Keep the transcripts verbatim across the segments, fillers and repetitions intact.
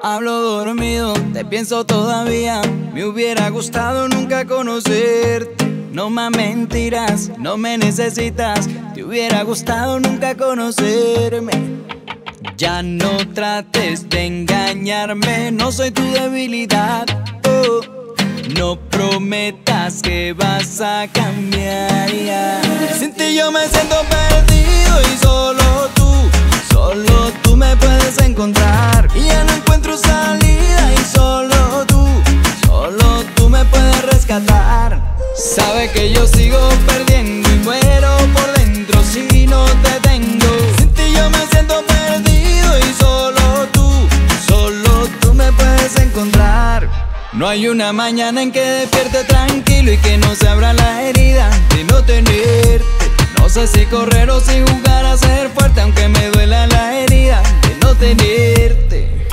Hablo dormido, te pienso todavía. Me hubiera gustado nunca conocerte. No más mentiras, no me necesitas. Te hubiera gustado nunca conocerme. Ya no trates de engañarme, no soy tu debilidad. Oh, no prometas que vas a cambiar ya. Sin ti yo me siento perdido y solo tú, solo tú me puedes encontrar. Y ya no encuentro salida y solo tú, solo tú me puedes rescatar. Sabe que yo sigo perdiendo y muero por dentro si no te tengo. Sin ti yo me siento perdido y solo tú, solo tú me puedes encontrar. No hay una mañana en que despierte tranquilo y que no se abra la herida de no tenerte. No sé si correr o si jugar a ser fuerte, aunque me duela la herida de no tenerte.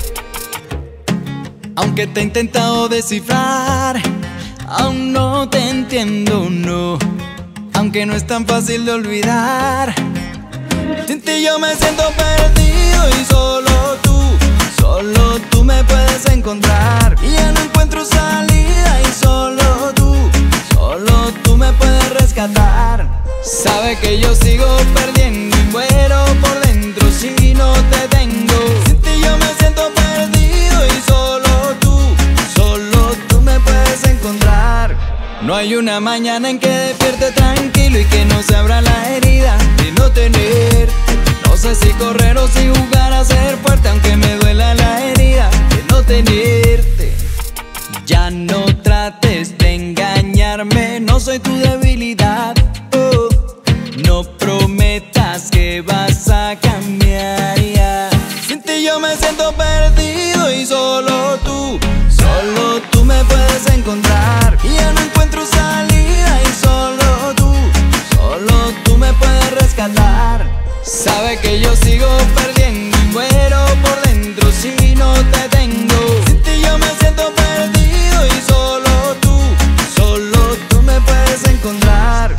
Aunque te he intentado descifrar, aún no te entiendo, no. Aunque no es tan fácil de olvidar. Sin ti yo me siento perdido y solo tú, solo tú me puedes encontrar. Y ya no encuentro salida y solo tú, solo tú me puedes rescatar. Sabe que yo sigo perdiendo y muero por dentro si no te tengo. Sin ti yo me siento perdido y solo tú, solo tú me puedes encontrar. No hay una mañana en que despierte tranquilo y que no se abra la herida de no tenerte. No sé si correr o si jugar a ser fuerte, aunque me duela la herida de no tenerte. Ya no trates de engañarme, no soy tu debilidad. Oh, no prometas que vas a cambiar ya. Sin ti yo me siento perdido y solo tú, solo tú me puedes encontrar. Y ya no encuentro salida y solo tú, solo tú me puedes rescatar. Sabe que yo sigo perdiendo y muero por dentro si no te tengo. Sin ti yo me siento perdido y solo tú, solo tú me puedes encontrar.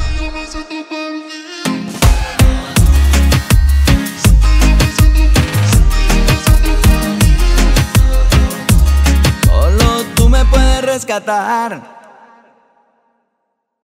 Solo tú me puedes rescatar.